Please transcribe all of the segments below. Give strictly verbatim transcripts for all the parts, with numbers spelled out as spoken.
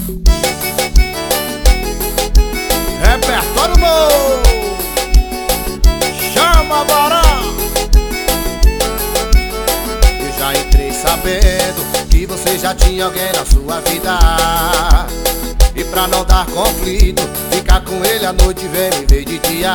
Repertório bom, chama Barão. Eu já entrei sabendo que você já tinha alguém na sua vida, e pra não dar conflito, ficar com ele à noite vem me ver de dia.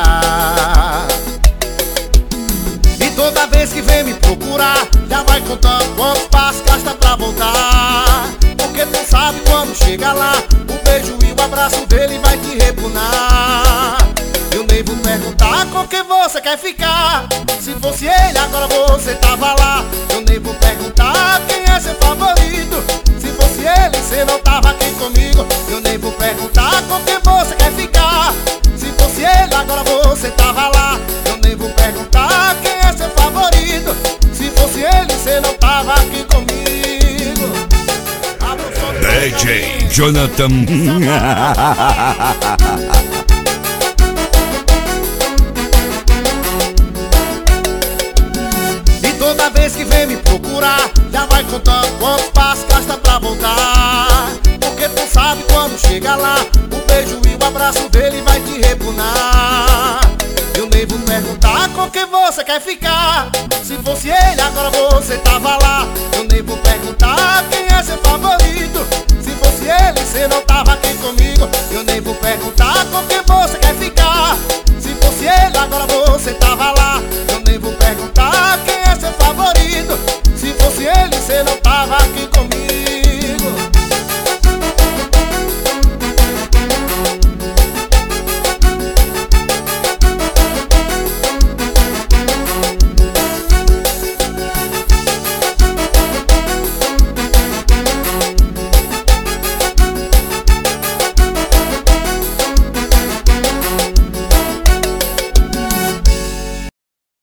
E toda vez que vem me procurar, já vai contando quantos passos gasta pra voltar. Porque tu sabe quando chega lá, o beijo e o abraço dele vai te repunar. Eu nem vou perguntar com quem você quer ficar. Se fosse ele agora você tava lá. Eu nem vou perguntar quem é seu favorito. Se fosse ele você não tava aqui comigo. Eu nem vou perguntar com quem você quer ficar. Se fosse ele agora você tava lá. Eu nem vou perguntar quem é seu favorito. Se fosse ele você não tava aqui comigo. D J Jonathan. E toda vez que vem me procurar, já vai contando quantos passos gasta pra voltar. Porque tu sabe quando chega lá, o beijo e o abraço dele vai te repunar. Eu nem vou perguntar com quem você quer ficar. Se fosse ele agora você tava lá. Eu nem vou perguntar quem é seu favorito. Se fosse ele você não tava aqui comigo. Eu nem vou perguntar com quem você quer ficar. Se fosse ele agora você tava lá. Eu nem vou perguntar